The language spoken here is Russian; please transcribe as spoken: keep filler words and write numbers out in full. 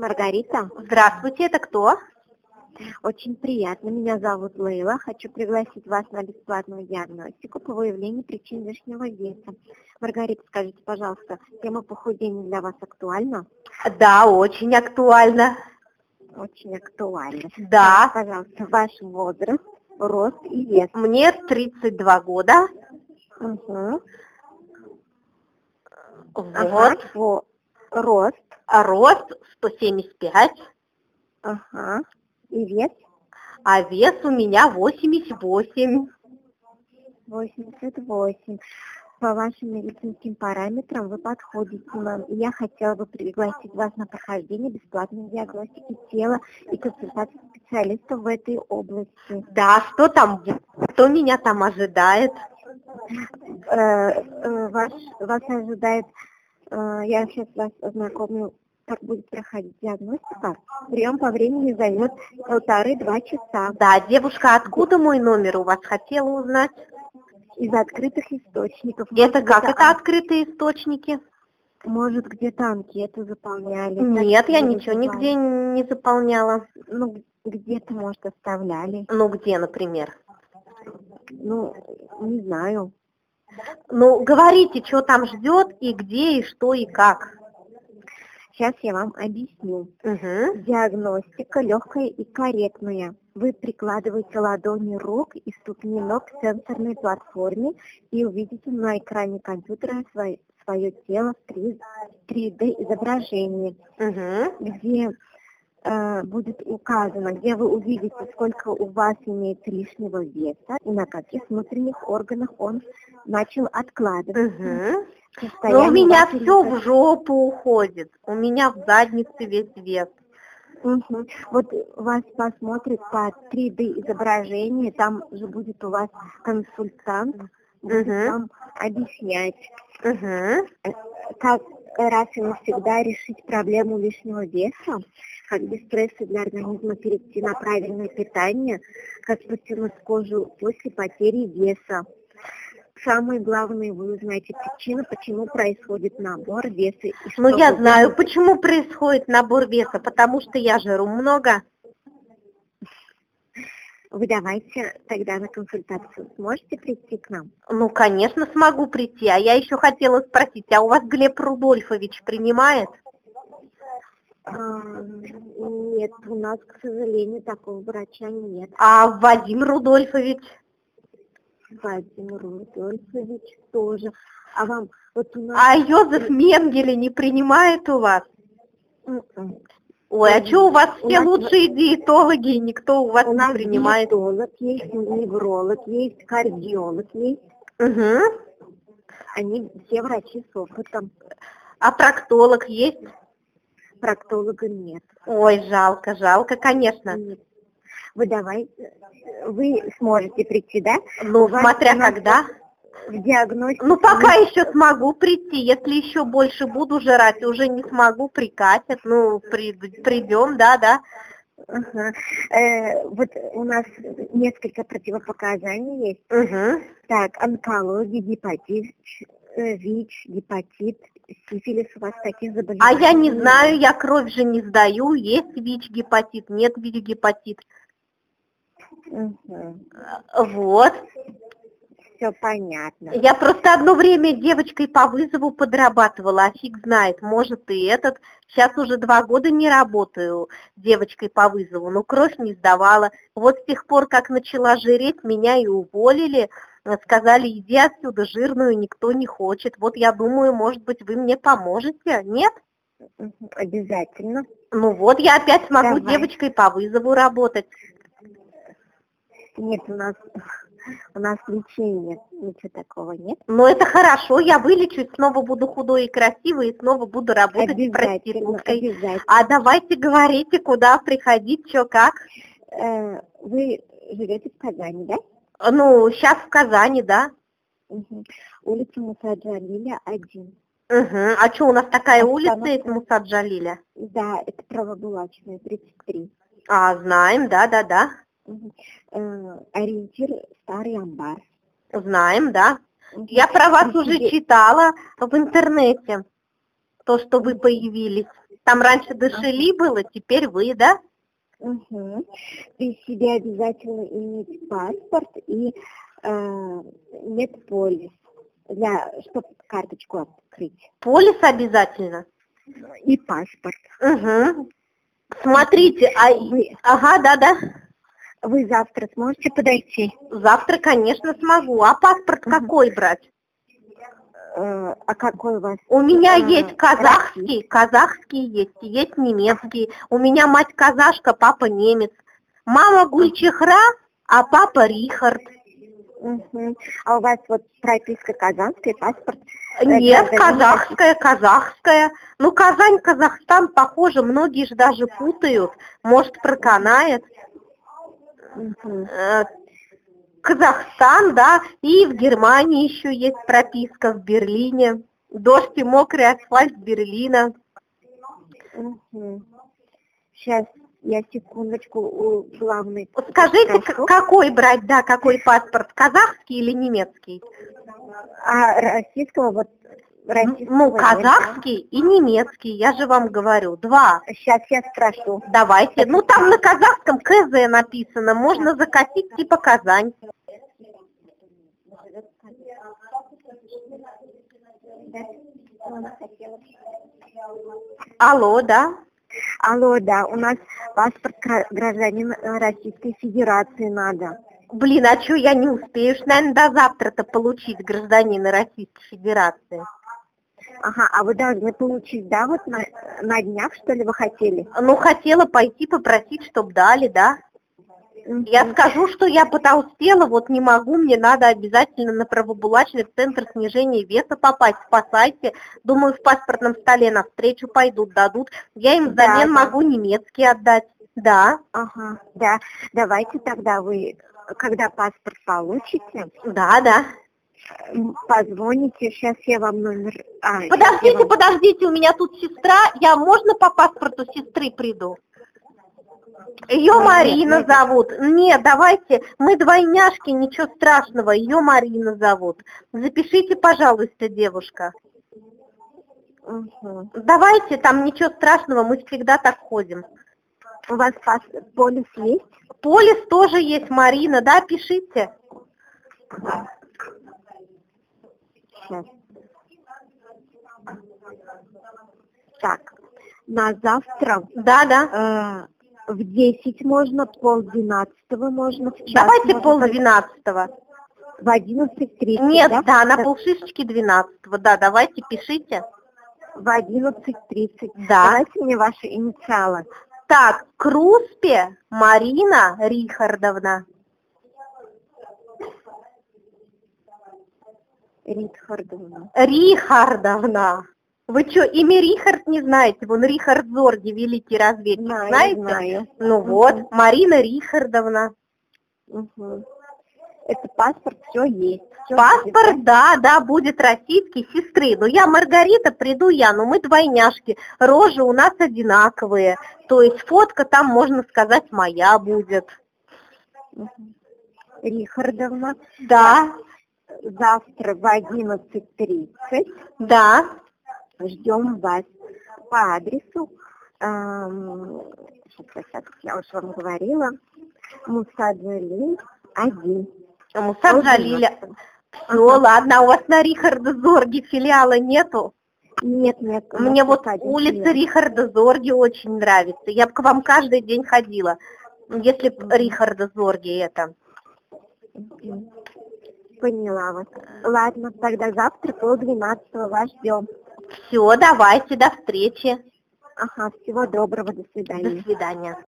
Маргарита. Здравствуйте, это кто? Очень приятно. Меня зовут Лейла. Хочу пригласить вас на бесплатную диагностику по выявлению причин лишнего веса. Маргарита, скажите, пожалуйста, тема похудения для вас актуальна? Да, очень актуально. Очень актуально. Да. Скажите, пожалуйста, ваш возраст, рост и вес. Мне тридцать два года. Угу. Вот. Ага, во- рост. А рост сто семьдесят пять, Ага. И вес а вес у меня восемьдесят восемь. восемьдесят восемь. По вашим медицинским параметрам вы подходите нам. И я хотела бы пригласить вас на прохождение бесплатной диагностики тела и консультации специалистов в этой области. Да, что там? Что меня там ожидает? Э, э, ваш, вас ожидает, э, я сейчас вас ознакомлю, как будет проходить диагностика. Прием по времени займет полторы-два часа. Да, девушка, откуда мой номер у вас? Хотела узнать. Из открытых источников. Это Может, как? где-то Это ан- открытые источники? Может, где-то анкету заполняли. Нет, я Как ничего вы нигде вызывали? не заполняла. Ну, где-то, может, оставляли. Ну, где, например? Ну, не знаю. Ну, говорите, что там ждет, и где, и что, и как. Сейчас я вам объясню. Угу. Диагностика легкая и корректная. Вы прикладываете ладони рук и ступни ног к сенсорной платформе и увидите на экране компьютера свое, свое тело в три дэ изображении, Угу. где э, будет указано, где вы увидите, сколько у вас имеется лишнего веса и на каких внутренних органах он начал откладываться. Угу. Но у Состояние меня вашей все в лимфо- жопу уходит. У меня в заднице весь вес. Мгм. Вот вас посмотрит по три дэ изображению, там же будет у вас консультант, будет Мгм. вам объяснять, Угу. э, как раз и навсегда решить проблему лишнего веса, как без стресса для организма перейти на правильное питание, как потянуть кожу после потери веса. Самое главное, вы узнаете причину, почему происходит набор веса. И Ну, что я вы знаю, будете- почему происходит набор веса, потому что я жру много. Вы давайте тогда на консультацию сможете прийти к нам? Ну, конечно, смогу прийти. А я еще хотела спросить, а у вас Глеб Рудольфович принимает? А, Нет, у нас, к сожалению, такого врача нет. А Вадим Рудольфович? Вадим Рудольфович тоже. А вам, вот у нас... А Йозеф Менгеле не принимает у вас? М-м. Ой, а что у вас У все нас- лучшие диетологи, и никто у вас У не нас принимает? диетолог есть, невролог есть, кардиолог есть. Угу. Они все врачи с опытом. А проктолог есть? Проктолога нет. Ой, жалко, жалко, конечно. Нет. Вы давайте, вы сможете прийти, да? Ну, У вас- смотря у нас когда. В диагностике... Ну, пока еще смогу прийти. Если еще больше буду жрать, уже не смогу, прикатят. Ну, при, придем, да, да. Ага. Э, вот у нас несколько противопоказаний есть. Угу. Так, онкология, гепатит, э, ВИЧ, гепатит, сифилис, у вас таких А заболеваний? я не нет? знаю, я кровь же не сдаю. Есть ВИЧ, гепатит, нет ВИЧ, гепатит. Мгм. Вот. Все понятно. Я просто одно время девочкой по вызову подрабатывала, а фиг знает, может и этот. Сейчас уже два года не работаю девочкой по вызову, но кровь не сдавала. Вот с тех пор, как начала жиреть, меня и уволили. Сказали, иди отсюда, жирную никто не хочет. Вот я думаю, может быть, вы мне поможете, нет? Мгм. Обязательно. Ну вот, я опять смогу Давай. девочкой по вызову работать. Нет, у нас у нас лечения, ничего такого нет. Но это хорошо, я вылечусь, снова буду худой и красивой, и снова буду работать с Обязательно, проституткой. обязательно. А давайте говорите, куда приходить, что как. Э, Вы живете в Казани, да? Ну, сейчас в Казани, да. Мгм. Улица Мусаджалиля, один. Угу. А что, у нас такая улица Остановка. есть, Мусаджалиля? Да, это Правобулачная, тридцать три. А, знаем, да, да, да. Мгм. Э, Ориентир Старый амбар. Знаем, да. Мгм. Я про вас При уже себе- читала в интернете, то, что вы появились. Там раньше Дышели было, теперь вы, да? Угу. При себе обязательно иметь паспорт и э, медполис, для, чтобы карточку открыть. Полис обязательно? И паспорт. Угу. Смотрите, а... Вы, ага, да-да. вы завтра сможете подойти? Завтра, конечно, смогу. А паспорт Угу. какой брать? Э, а какой у вас? У меня э, есть казахский, казахский есть, есть немецкий. У меня мать казашка, папа немец. Мама Гульчехра, а папа Рихард. Угу. А у вас вот прописка казахская, паспорт? Нет, э, казахская, казахская. Ну, Казань, Казахстан, похоже, многие же даже путают. Может, проканает. Угу. Казахстан, да, и в Германии еще есть прописка, в Берлине. Дождь и мокрый асфальт Берлина. Угу. Сейчас, я секундочку у главной. Скажите, спрошу. какой брать, да, какой паспорт, казахский или немецкий? А российского вот российского Ну, нет, казахский и немецкий, я же вам говорю, два. Сейчас я спрошу. Давайте, ну там на казахском КЗ написано, можно закатить типа Казань. Алло, да? Алло, да, у нас паспорт гражданина Российской Федерации надо. Блин, а что я не успею, наверное, до завтра-то получить гражданина Российской Федерации. Ага, а вы должны получить, да, вот на, на днях, что ли, вы хотели? Ну, хотела пойти попросить, чтобы дали, да. Mm-hmm. Я скажу, что я потолстела, вот не могу, мне надо обязательно на правобулачный центр снижения веса попасть, спасайте. Думаю, в паспортном столе навстречу пойдут, дадут. Я им взамен да, могу немецкий отдать. Да. Ага, да. Давайте тогда вы, когда паспорт получите, да, да. позвоните, сейчас я вам номер... А, подождите, вам... подождите, у меня тут сестра, я можно по паспорту сестры приду? Ее нет, Марина нет, зовут. Нет, давайте, мы двойняшки, ничего страшного, ее Марина зовут. Запишите, пожалуйста, девушка. Угу. Давайте, там ничего страшного, мы всегда так ходим. У вас пас... полис есть? Полис тоже есть, Марина, да, пишите. Сейчас. Так, на завтра... Да, да. Э, в десять можно, полдвенадцатого можно, в час. Давайте можно, полдвенадцатого. В одиннадцать тридцать, Нет, да? да, на полшишечки двенадцатого, да, давайте, пишите. В одиннадцать тридцать. Да. Давайте мне ваши инициалы. Так, Круспе Марина Рихардовна. Рихардовна. Рихардовна. Вы что, имя Рихард не знаете? Вон Рихард Зорге, великий разведчик, Знаю, знаете? знаю. Ну Угу. вот, Марина Рихардовна. Угу. Это паспорт, все есть. Всё Паспорт, будет, да, да, будет российский, сестры. Но я Маргарита, приду я, но мы двойняшки. Рожи у нас одинаковые. То есть фотка там, можно сказать, моя будет. Угу. Рихардовна. Да. Завтра в одиннадцать тридцать. Да. Ждем вас по адресу. Эм, сейчас, я уже вам говорила. Мусаджалиль один. Мусаджалиля. Все, ага. Ладно, у вас на Рихарда Зорге филиала нету? Нет, нет. Мне вот улица филиал. Рихарда Зорге очень нравится. Я бы к вам каждый день ходила, если бы mm-hmm. Рихарда Зорге это. Mm-hmm. Поняла вас. Ладно, тогда завтра полдвенадцатого вас ждем. Все, давайте, до встречи. Ага, всего доброго, до свидания. До свидания.